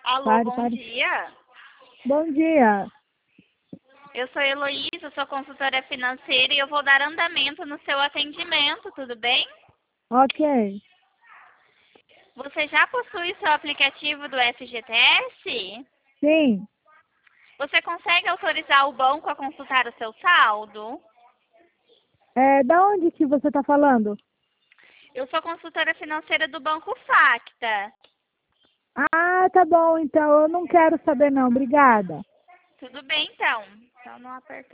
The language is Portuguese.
Alô, Pare, bom pare. dia. Bom dia. Eu sou Heloísa, sou consultora financeira e eu vou dar andamento no seu atendimento, tudo bem? Ok. Você já possui seu aplicativo do FGTS? Sim. Você consegue autorizar o banco a consultar o seu saldo? Da onde que você está falando? Eu sou consultora financeira do Banco Facta. Ah, tá bom, então. Eu não quero saber não. Obrigada. Tudo bem, então. Então não aperta.